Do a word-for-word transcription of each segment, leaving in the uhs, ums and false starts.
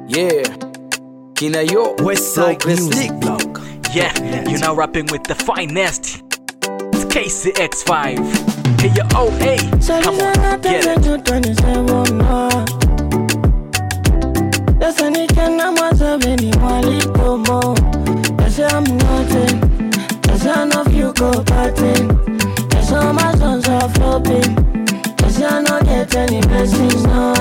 Yeah, Kina yo, Westside Music Blog. Yeah, you're now rapping with the finest. It's K C X five. Hey, yo, oh, hey, come on, get it. Listen, it can not much of any money no more. That's I'm nothing. That's enough you go partying. That's all my sons are flopping. That's I not get any blessings, no.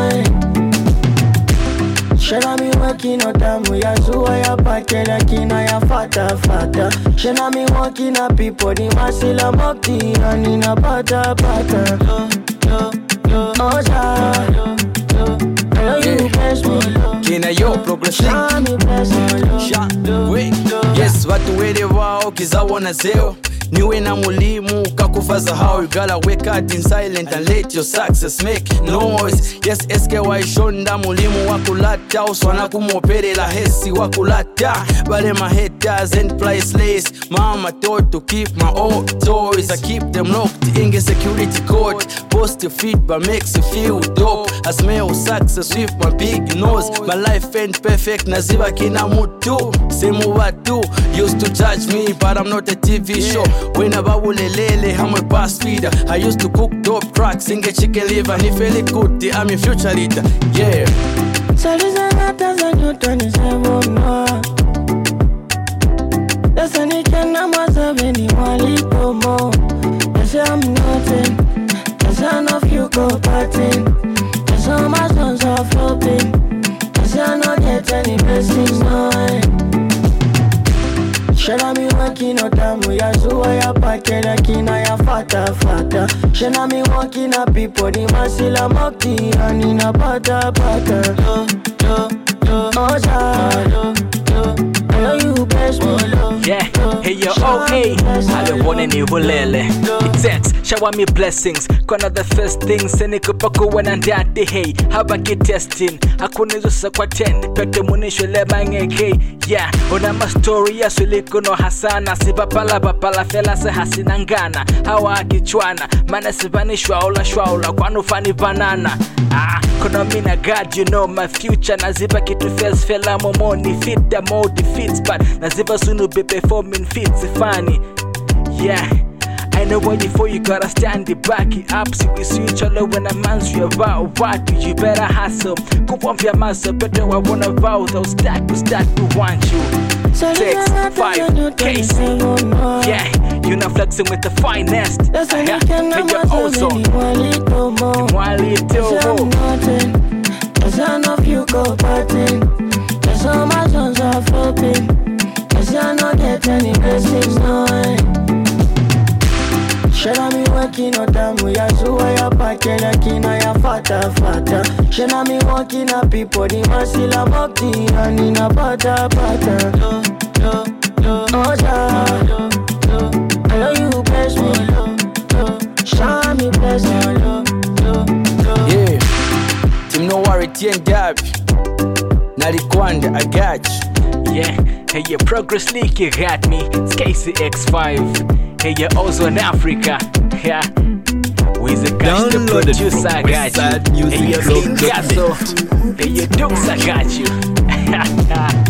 Shana mi working on time, we are so I am packing a kina ya fata fata. Shana mi working on people, the masila mokti, and in a pata pata. Oh, ja, hello, you bless me. Kina yo, progress link. Shana mi bless me. Sha, wait. Yes, watu wele wao kizawana zeo. Niwe na mulimu kakufaza how you gotta wake up in silent and let your success make noise. Yes, S K Y shonda mulimu wakulata uswana kumopere la hesi wakulata. Bale my haters and priceless. Mama told to keep my old toys. I keep them locked in the security code. Post your feet but makes you feel dope. I smell success with my big nose. My life ain't perfect, naziba kina mutu. Same watu used to judge me, but I'm not a T V show. When I lele, I'm a past feeder. I used to cook dope tracks, sing a chicken liver. And if you good, I'm a future leader. Yeah. So this is not as a new twenty-seven, no. That's an ikan na masa veni malito mo. That's I'm nothing. That's enough you go partying. That's all my sons are flopping. That's I not get any blessings, no. Shana mi working on time, we are so I am packing a kina ya fata fata. Shana mi working on people, the masila mokti, and in a pata pata. Oh, ja, hello, you bless me. Yeah, hey, yo, oh, hey, I don't want any bulele. It's X, shower me blessings. Kona the first things, seni kupako wana ndate, hey. Habaki testing, hakuna zusa kwa ten. Pete munisho le mangeke, yeah. Ona ma story ya suliko no hasana. Si papala papala fela se hasina ngana. Hawa akichwana, mana sivani shwaula shwaula. Kwanu fani banana. Ah, kono mina God, you know my future. Naziba kitu face fela momoni. Fit the more defeats, but naziba sunu be performing fits funny. Yeah, I know when you fall, you gotta stand it back it up. See we switch all when a man's you about what do you better hustle. Go on your muscle, better I wanna vow those stack to stack to want you. Six, five, case. Yeah, you're not flexing with the finest. Hey, you're also Mwali Tomo. There's enough you go partying. There's all my sons are flopping. There's not get any blessings, no. Shana mi working on time, we are so I am packing a kina ya fata fata. Shana mi working on people, the masila mokti, and in a pata pata. Oh, ja, hello, you bless me. Shana mi bless me. Yeah. Team no worry, T N Dab. Nalikwanda, I got you. Yeah, hey, your Progress League, you got me. It's K C X five. Hey, you're also in Africa. Yeah, with the cash, the producer, I got you. Hey, you're King Gasso. Hey, your Dukes, I got you.